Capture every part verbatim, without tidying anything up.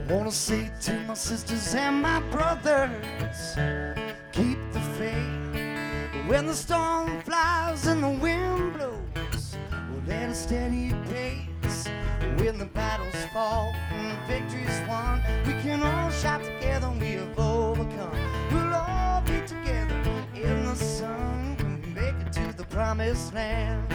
I wanna say to my sisters and my brothers, keep the faith. When the storm flies and the wind blows, we'll at a steady pace. When the battles fall and the victory's won, we can all shout together, we have overcome. We'll all be together in the sun when we make it to the promised land.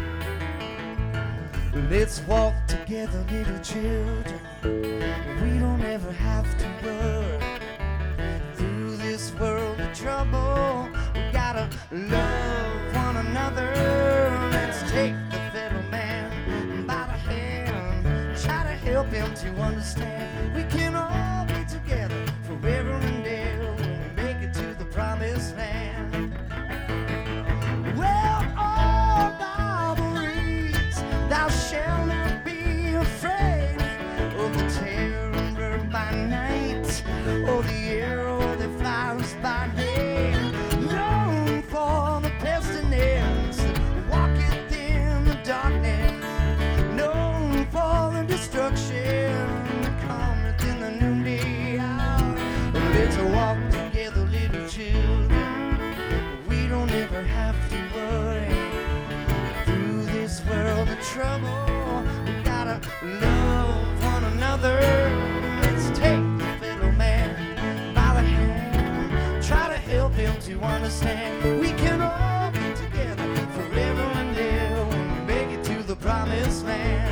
Let's walk together, little children. We don't ever have to worry. Through this world of trouble, we gotta love one another. Let's take the fiddle man by the hand, try to help him to understand. We can all be together forever and ever when we make it to the promised land. Well, all Bible reads, thou shalt not be afraid of the terror by night, or the arrow that flies by day. Known for the pestilence that walketh in the darkness, known for the destruction that cometh in the noonday hour. Let's walk together, little children. We don't ever have to worry. Through this world of trouble, we gotta love one another. Let's take the fiddle man by the hand, try to help him to understand. We can all be together forever and ever when we make it to the promised land.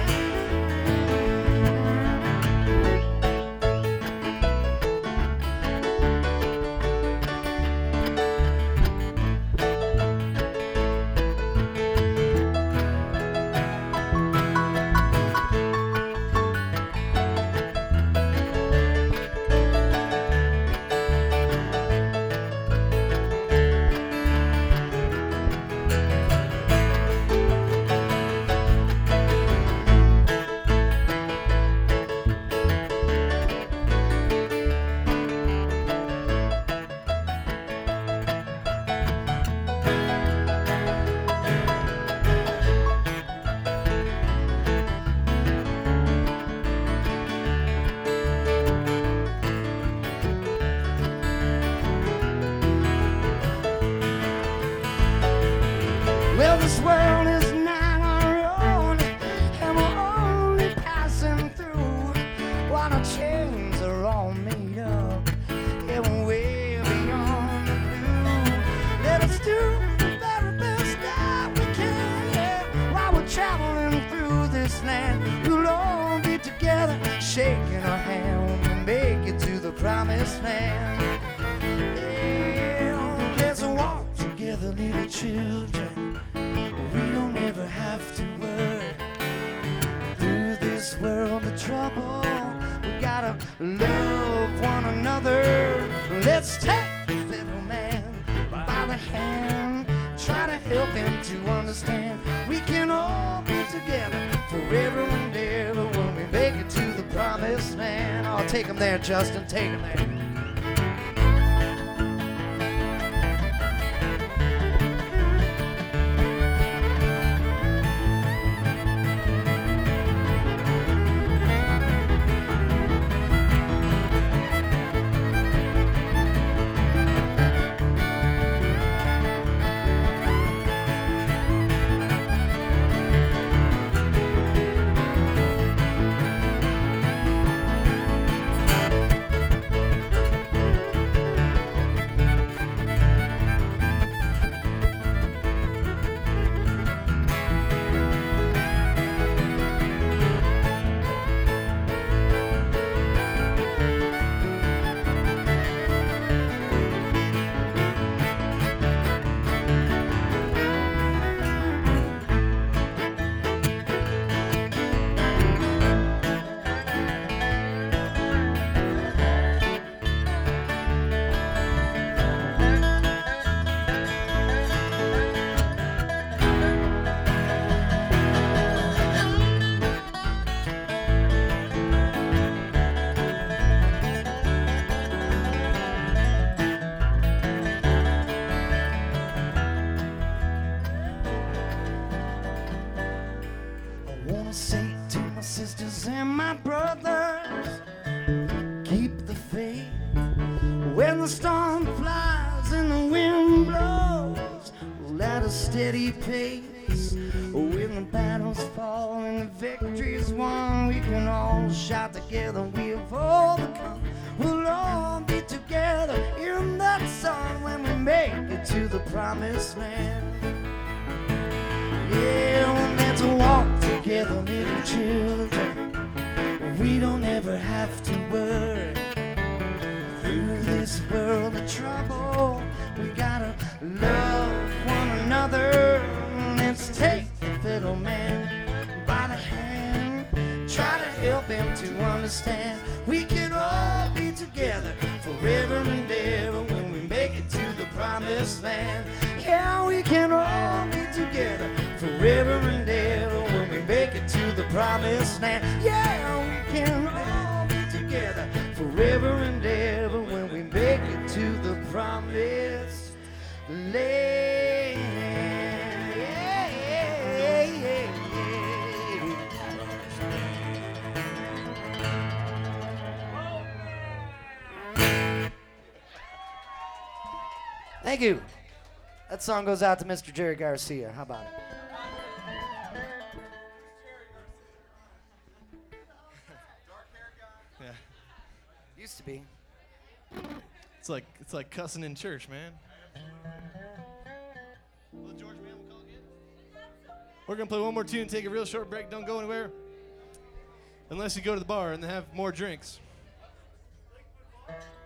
Well, this world is not our own, and we're only passing through. While our chains are all made up, and we're way beyond the blue. Let us do the very best that we can, yeah. While we're traveling through this land, we'll all be together, shaking our hand and make it to the promised land. Yeah, let's walk together, little children. We don't ever have to worry. Through this world of trouble, we gotta love one another. Let's take the fiddle man by the hand, try to help him to understand. We can all be together forever and ever when we make it to the promised land. Oh, take him there, Justin, take him there. sisters and my brothers. a steady pace. When the battles fall and the victory is won, we can all shout together, we have overcome. We'll all be together in that sun when we make it to the promised land. Yeah, well, let's walk together, little children. We don't ever have to worry. Through this world of trouble, we gotta love one another. Let's take the fiddle man by the hand, try to help him to understand. We can all be together forever and ever when we make it to the promised land. Yeah, we can all be together forever and ever when we make it to the promised land. Yeah, we can all be together forever and ever when we make it to the promised land. Yeah, yeah, yeah, yeah. Thank you. That song goes out to Mister Jerry Garcia. How about it? Yeah. Used to be. It's like it's like cussing in church, man. Well, George, man, we'll call again. We're gonna play one more tune, take a real short break. Don't go anywhere, unless you go to the bar and have more drinks.